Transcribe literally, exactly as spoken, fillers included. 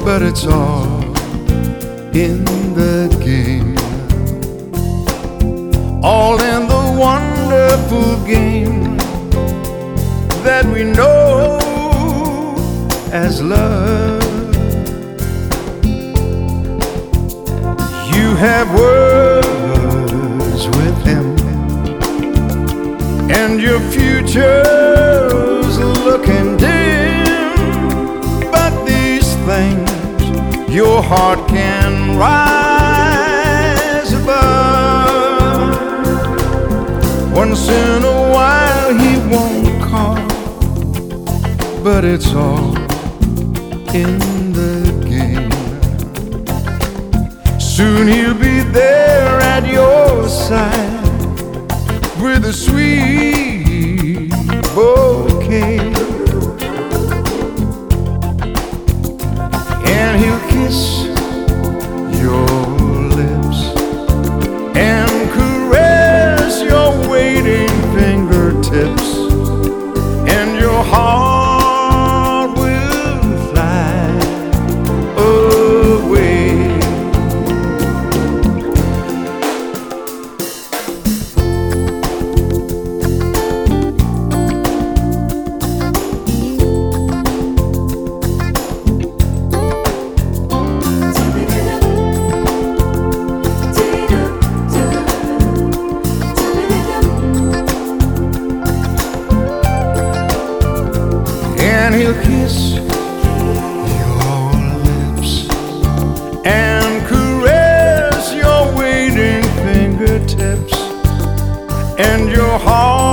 but it's all in the game, all in the wonderful game that we know as love. You have words with him, and your future's looking dim, but these things your heart can rise above. Once in a while he won't call, but it's all in the game. Soon he'll be there at your side with a sweet bouquet, and he'll kiss your lips and caress your waiting fingertips, and your heart will fly away. And he'll kiss your lips and caress your waiting fingertips, and your heart